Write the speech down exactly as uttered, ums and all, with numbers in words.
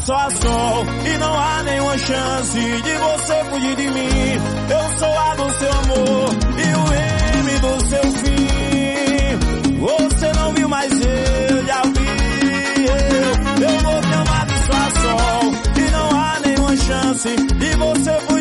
só a sol e não há nenhuma chance de você fugir de mim. Eu sou a do seu amor e o M do seu fim. Você não viu, mas eu já vi. Eu, eu vou te amar de só a sol e não há nenhuma chance de você fugir.